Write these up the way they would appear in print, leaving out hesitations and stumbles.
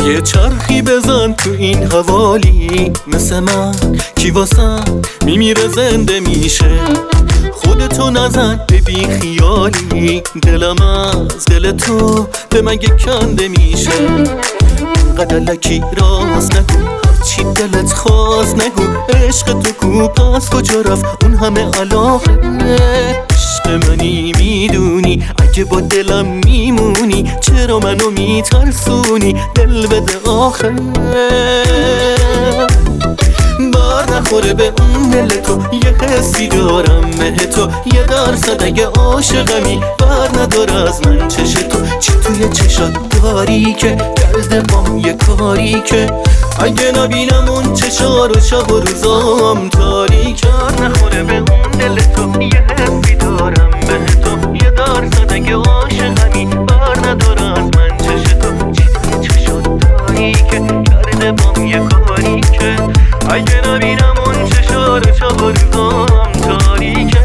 یه چرخی بزن تو این حوالی، مثل من کی واسم میمیره زنده میشه. خودتو نزن به بی خیالی، دلم از دل تو به من کنده میشه. اینقدر لکی راست نگو، هرچی دلت خواست نگو. عشق تو کو پس کجا رفت اون همه علاقه؟ عشق منی میدونی، اگه با دلم میمونی چرا منو میترسونی؟ دل بده آخه بار نخوره به اون دل تو. یه حسی دارم به تو، یه درصد اگه عاشقمی بر نداره از من چش تو. چی توی چشات داری که کرده بام یه کاری که اگه نبینم اون چشا رو شب و روزام تاریکه. نخوره به اون دل تو، یه حسی دارم به تو، یه درصد اگه عاشقمی بر نداره از من چش تو. چی توی چشات داری که کرده بام یه کاری که اگه نبینم اون چشا رو شب و روزام تاریکه.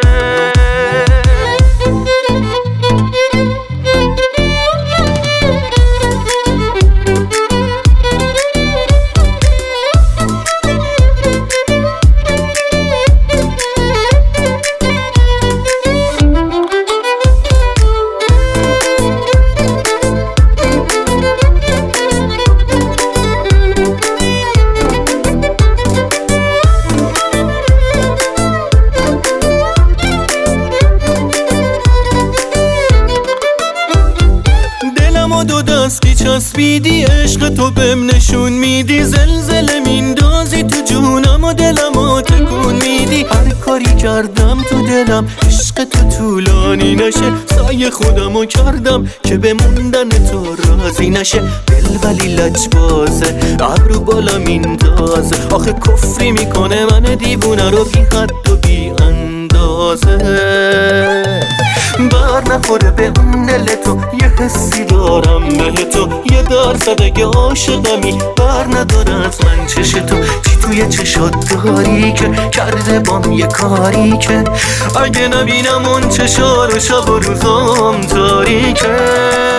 دو دستی چسبیدی، عشق تو بهم نشون میدی. زلزله میندازی تو جونم و دلمو تکون میدی. هر کاری کردم تو دلم عشق تو طولانی نشه. سعی خودمو کردم که به موندن تو راضی نشه. دل ولی لجبازه، ابرو بالا میندازه. آخه کفری میکنه من دیوونه رو بی حد و بی اندازه. بر نخوره به اون دل تو، یه حسی دارم به تو، یه درصد اگه عاشقمی بر نداره از من چش تو. چی توی چشات داری که کرده بام یه کاری که اگه نبینم اون چشا رو شب و روزام تاریکه.